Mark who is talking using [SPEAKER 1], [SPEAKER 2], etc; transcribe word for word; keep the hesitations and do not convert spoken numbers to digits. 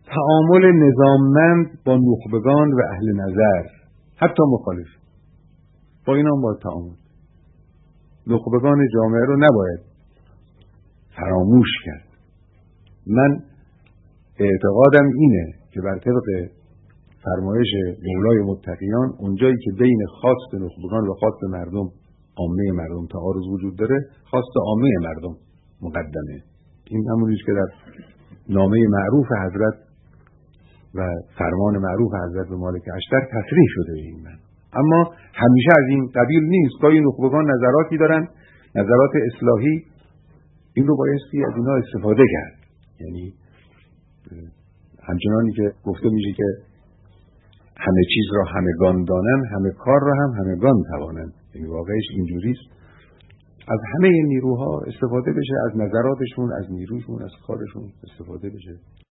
[SPEAKER 1] تعامل نظاممند با نخبگان و اهل نظر، حتی مخالف، با اینا هم باید تعامل. نخبگان جامعه رو نباید فراموش کرد. من اعتقادم اینه که بر طبق فرمایش مولای متقیان، اونجایی که بین خواست نخبگان و خواست مردم، عامه مردم تعارض وجود داره، خواست عامه مردم مقدمه. این همونیست که در نامه معروف حضرت و فرمان معروف حضرت به مالک اشتر تصریح شده این من. اما همیشه از این قبیل نیست. گاهی نخبگان نظراتی دارن، نظرات اصلاحی، این رو بایستی از اینا استفاده کرد. یعنی همچنانی که گفته میشه که همه چیز را همگان دانن، همه کار را هم همگان توانن. یعنی واقعش اینجوریست. از همه این نیروها استفاده بشه، از نظراتشون، از نیروشون، از کارشون استفاده بشه.